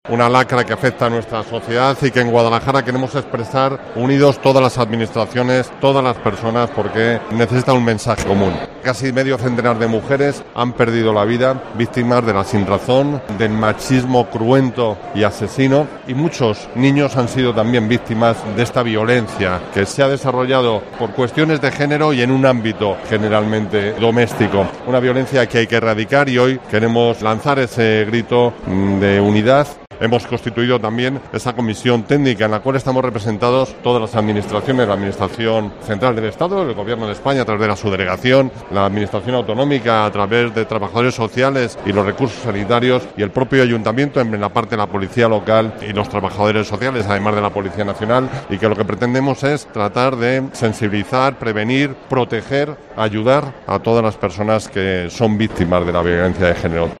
Una lacra que afecta a nuestra sociedad y que en Guadalajara queremos expresar unidos todas las administraciones, todas las personas, porque necesita un mensaje común. Casi medio centenar de mujeres han perdido la vida, víctimas de la sinrazón, del machismo cruento y asesino, y muchos niños han sido también víctimas de esta violencia que se ha desarrollado por cuestiones de género y en un ámbito generalmente doméstico. Una violencia que hay que erradicar y hoy queremos lanzar ese grito de unidad. Hemos constituido también esa comisión técnica en la cual estamos representados todas las administraciones, la Administración Central del Estado, el Gobierno de España a través de la subdelegación, la Administración Autonómica a través de trabajadores sociales y los recursos sanitarios y el propio Ayuntamiento en la parte de la Policía Local y los trabajadores sociales, además de la Policía Nacional, y que lo que pretendemos es tratar de sensibilizar, prevenir, proteger, ayudar a todas las personas que son víctimas de la violencia de género.